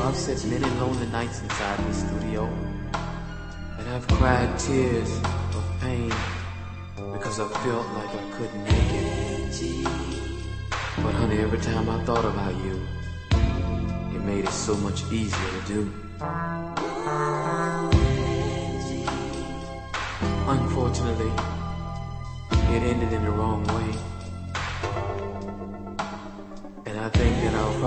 I've spent many lonely nights inside the studio, and I've cried tears of pain because I felt like I couldn't make it. But honey, every time I thought about you, it made it so much easier to do. Unfortunately, it ended in the wrong way, and I think that I'll